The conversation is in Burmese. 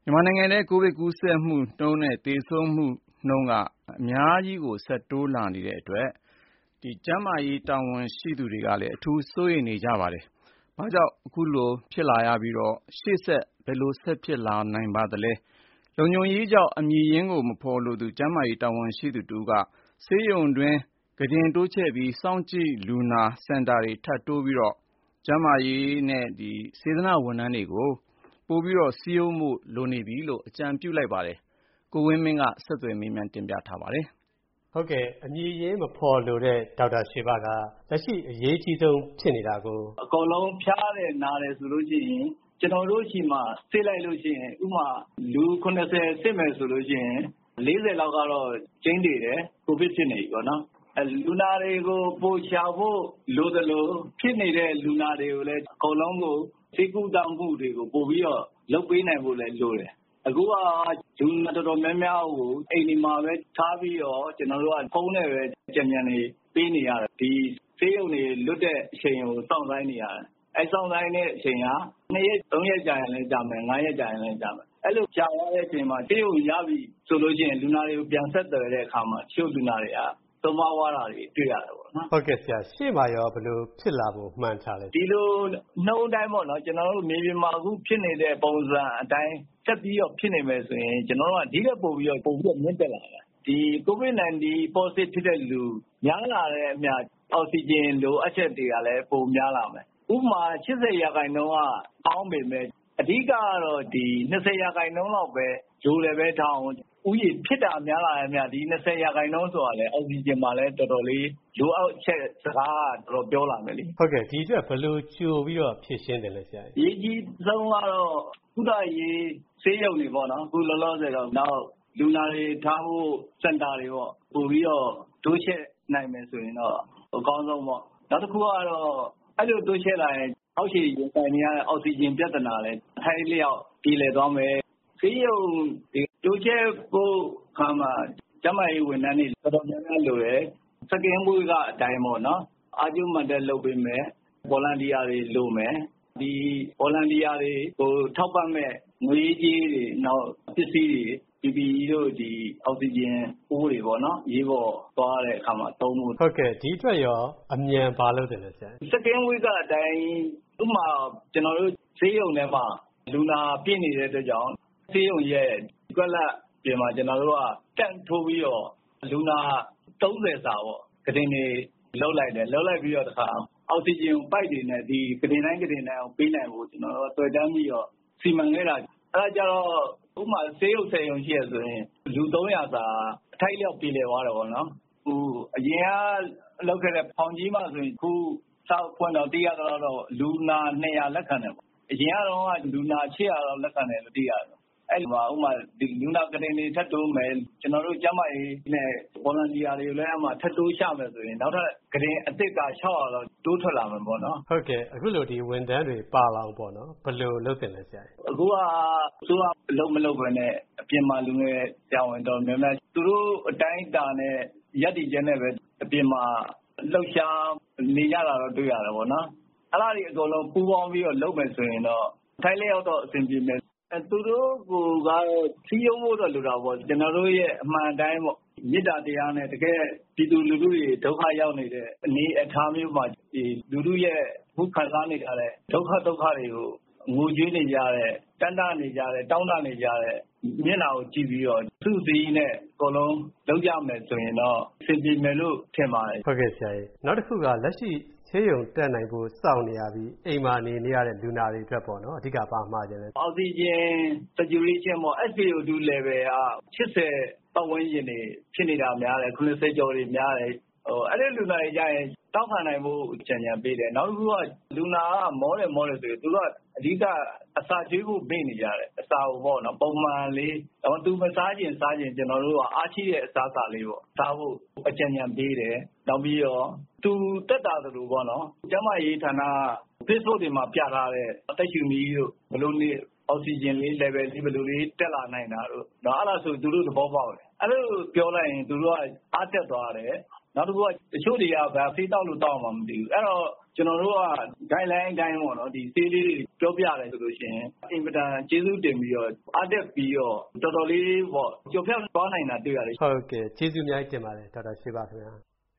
မြန်မာနိုင်ငံထဲကိုဗစ်ကူးစက်မှုနှုန်းနဲ့သေဆုံးမှုနှုန်းကအများကြီးဆက်တိုးလာနေတဲ့အတွက်ကျန်းမာရေးတာဝန်ရှိသူတွေကလည်းအထူးစိုးရိမ်နေကြပါတယ်။ဘာကြောင့်အခုလိုဖြစ်လာရပြီးရှေ့ဆက်ဘယ်လိုဆက်ဖြစ်လာနိုင်ပါသလဲ။လုံခြုံရေးကြောင့်အမည်ရင်းကိုမဖော်လိုသူကျန်းမာရေးတာဝန်ရှိသူတဦးကဆေးရုံတွင်းကုတင်တိုးချဲ့ပြီးစောင့်ကြည့်လူနာစင်တာတွေထပ်တိုးပြီးကျန်းမာရေးနဲ့စေတနာ့ဝန်ထမ်းတွေကိုပိုပြီးစည်းရုံးဖို့လိုနေပြီလို့အကြံပြုလိုက်ပါတယ်။ကိုဝင်းမင်းကဆက်သွယ်မေးမြန်းတင်ပြထားပါတယ်။ဟုတ်ကဲ့အမည်ရင်းမဖော်လိုတဲ့ဒေါက်တာရွှေဘကလက်ရှိအရေးကြီးဆုံးဖြစ်နေတာကိုအကုန်လုံးဖျားတယ်နားတယ်ဆိုလို့ရှိရင်ကျွန်တော်တို့ရှိမှစစ်လိုက်လို့ရှိရင်ဥမာလူ90စစ်မယ်ဆိုလို့ရှိရင်40လောက်ကတော့ကျင်းနေတယ်ကိုဗစ်ဖြစ်နေပြီပေါ့နော်လူနာတွေကိုပို့ချဖို့လိုသလိုဖြစ်နေတဲ့လူနာတွေကိုလည်းအကုန်လုံးကိုစိတ်ကူးတောင်းမှုတွေကိုပို့ပြီးတော့လုပ်ပေးနိုင်ဖို့လည်းလိုတယ်အခုကလူနာတော်တော်များများကိုအိမ်ဒီမှာပဲထားပြီးတော့ကျွန်တော်တို့ကဖုန်းနဲ့ပဲကြံနေပေးနေရတယ်ဒီဆေးရုံတွေလွတ်တဲ့အချိန်ကိုစောင့်ဆိုင်နေရတယ်စောင့်ဆိုင်တဲ့အချိန်က2ရက်3ရက်ကြာရင်လည်းကြာမယ်9ရက်ကြာရင်လည်းကြာမယ်အဲ့လိုကြာသွားတဲ့အချိန်မှာဆေးရုံရပြီဆိုလို့ရှိရင်လူနာတွေကိုပြန်ဆက်သွယ်တဲ့အခါမှာချို့လူနာတွေကသုံးမဝါတာတွေတွေ့ရတယ်ပေါ့နော်ဟုတ်ကဲ့ဆရာရှေ့မှာရောဘယ်လိုဖြစ်လာဖို့မှန်းထားလဲဒီလိုနှုတ်တိုင်းပေါ့နော်ကျွန်တော်တို့မြေပြင်မှာအခုဖြစ်နေတဲ့ပုံစံအတိုင်းဆက်ပြီးတော့ဖြစ်နေမယ်ဆိုရင်ကျွန်တော်တို့ကဒီကပို့ပြီးတော့မြင့်တက်လာတယ်ဒီ COVID-19 positive ဖြစ်တဲ့လူများလာတဲ့အမျှအောက်ဆီဂျင်လိုအပ်ချက်တွေကလည်းပိုများလာမယ်ဥပမာ80%ကအောင်းပေမဲ့အဓိကကတော့ဒီ20%လောက်ပဲဂျိုးလည်းပဲထောင်းဥယျာဉ်ဖြစ်တာများလာတဲ့အမျှဒီ20%ဆိုတာလည်းအောက်ဆီဂျင်မှာလည်းတော်တော်လေးလိုအပ်ချက်စကားတော်တော်ပြောလာမယ်လေဟုတ်ကဲ့ဒီအတွက်ဘယ်လိုကြိုပြီးတော့ဖြည့်ရှင်းတယ်လဲဆရာအရေးကြီးဆုံးကတော့ကုသရေးဆေးရုံတွေပေါ့နော်အခုလောလောဆယ်တော့နောက်လူနာတွေထားဖို့စင်တာတွေပေါ့ပို့ပြီးတော့တိုးချဲ့နိုင်မယ်ဆိုရင်တော့အကောင်းဆုံးပေါ့နောက်တစ်ခုကတော့အဲ့လိုတိုးချဲ့လာရင်အောက်ခြေရင်ဆိုင်နေရတဲ့အောက်ဆီဂျင်ပြဿနာလည်းထိုင်လျောက်ပြည်လည်သွားမယ်ဆေးရုံတိုးချဲ့ဖို့ခါမှာကျန်းမာရေးဝန်ထမ်းတွေတော်တော်များများလိုတယ်စကင်ဝေးကအတိုင်းပေါ့နော်အာကျုံမှတ်တဲ့လုပ်ပေးမယ်ဗော်လန်တီယာတွေလိုမယ်ဒီဗော်လန်တီယာတွေကိုထောက်ပံ့မဲ့ငွေကြေးတွေနောက်ပစ္စည်းတွေ PPE တို့ဒီအောက်ဆီဂျင်အိုးတွေပေါ့နော်ရေးပေါ်သွားတဲ့အခါမှာသုံးဖို့ဟုတ်ကဲ့ဒီအတွက်ရောအမြန်ဘာလုပ်တယ်လဲဆရာစကင်ဝေးကအတိုင်းဥမာကျွန်တော်တို့ဈေးရုံထဲမှာလူနာပြည့်နေတဲ့အတွက်ကြောင့်ဈေးရုံရဲ့ကွက်လက်ပြင်မှာကျွန်တော်တို့ကတန့်ထိုးပြီးတော့လူနာ30စာပေါ့ကတင်တွေလှုပ်လိုက်တယ်လှုပ်လိုက်ပြီးတော့တခါအောက်ဆီဂျင်ပိုက်တွေနဲ့ဒီကတင်တိုင်းအောင်ပေးနိုင်ဖို့ကျွန်တော်တို့တွေ့တမ်းပြီးတော့စီမံခဲ့တာအဲ့ဒါကြတော့ဥပမာဆေးရုံ10ရုံရှိရဆိုရင်လူ300စာအထိုက်လျောက်ပြည်လည်သွားတယ်ပေါ့နော်ဟိုအရင်ကလောက်ခဲ့တဲ့ဖောင်ကြီးမှဆိုရင်ခုစောက်ဖွင့်တော့တရားတော့လူနာ200လက်ခံတယ်ပေါ့အရင်ကတော့လူနာ800လောက်လက်ခံတယ်လို့သိရတယ်အဲ့မှာဥမာဒီလူနာကတင်တွေထပ်တိုးမယ်ကျွန်တော်တို့ကျန်းမာရေးနဲ့ဗော်လန်တီယာတွေကိုလည်းအမှထပ်တိုးချမယ်ဆိုရင်နောက်ထပ်ကတင်အစ်စ်က600လောက်တိုးထွက်လာမှာပေါ့နော်ဟုတ်ကဲ့အခုလိုဒီဝန်ထမ်းတွေပါလောင်ပေါ့နော်ဘယ်လိုလုပ်တင်လဲဆရာအခုကသူကအလုပ်မလုပ်ဘဲနဲ့အပြင်မှာလူငယ်ဆရာဝန်တော်များများသူတို့အတိုင်းတာနဲ့ရက်တီချက်နဲ့ပဲအပြင်မှာလှုပ်ရှားနေကြတာတော့တွေ့ရတယ်ပေါ့နော်အဲ့ဒါတွေအကုန်လုံးပူးပေါင်းပြီးတော့လုပ်မယ်ဆိုရင်တော့ထိုင်လျောက်တော့အဆင်ပြေမယ်သူတို့ကတော့စီးရုံးဖို့တော့လိုတာပေါ့ကျွန်တော်တို့ရဲ့အမှန်တိုင်းပေါ့မေတ္တာတရားနဲ့တကယ်ပြည်သူလူထုတွေဒုက္ခရောက်နေတဲ့အနေအထားမျိုးမှာဒီလူထုရဲ့ဘုခံစားနေကြတဲ့ဒုက္ခတွေကိုငိုကြွေးနေကြတဲ့တန်တနေကြတဲ့တောင်းတနေကြတဲ့မျက်နှာကိုကြည့်ပြီးတော့သူ့စည်းနဲ့အကုန်လုံးလုပ်ကြမယ်ဆိုရင်တော့အဆင်ပြေမယ်လို့ထင်ပါတယ်ဟုတ်ကဲ့ဆရာကြီးနောက်တစ်ခုကလက်ရှိဆေးရုံတက်နိုင်ဖို့စောင့်နေရပြီးအိမ်မှာနေရတဲ့လူနာတွေအတွက်ပေါ့နော်အဓိကပါမှာခြင်းလဲအောက်ဆီဂျင် saturation ပေါ့ SpO2 level က80ပတ်ဝန်းကျင်နေဖြစ်နေတာများတယ်90ကျော်တွေများတယ်အဲ့ဒီလူနာတွေကြရင်တောက်ခံနိုင်ဖို့ကြံပေးတယ်နောက်တစ်ခုကလူနာကမောတယ်ဆိုရင်သူကအဓိကအစာကျွေးဖို့မေ့နေကြတယ်အစာကိုပေါ့နော်ပုံမှန်လေးသူမစားခြင်းကျွန်တော်တို့ကအားရှိတဲ့အစားအစာလေးပေါ့စားဖို့အကြံပေးတယ်နောက်ပြီးတော့သူတက်တာသလိုပေါ့နော်ကျန်းမာရေးဌာနက Facebook တွေမှာပြထားတဲ့အသက်ရှူနည်းတို့ဘလို့နေအောက်ဆီဂျင်လေး level လေးဘယ်လိုလေးတက်လာနိုင်တာတို့နော်အဲ့ဒါဆိုသူတို့သဘောပေါက်တယ်အဲ့လိုပြောလိုက်ရင်သူတို့ကအားတက်သွားတယ်နောက်တစ်ခုကတချို့တွေကဗာဆေးတောက်လို့တောက်မှမသိဘူးအဲ့တော့ကျွန်တော်တို့က guideline အတိုင်းပေါ့နော်ဒီဆေးလေးတွေပြောပြတယ်ဆိုလို့ရှိရင်အင်ပဒန်ကျေးဇူးတင်ပြီးတော့အားတက်ပြီးတော့တော်တော်လေးပေါ့ကြော်ဖြတ်သွားနိုင်တာတွေ့ရတယ်ဟုတ်ကဲ့ကျေးဇူးအများကြီးတင်ပါတယ်ဒေါက်တာရွှေဘခင်ဗျာ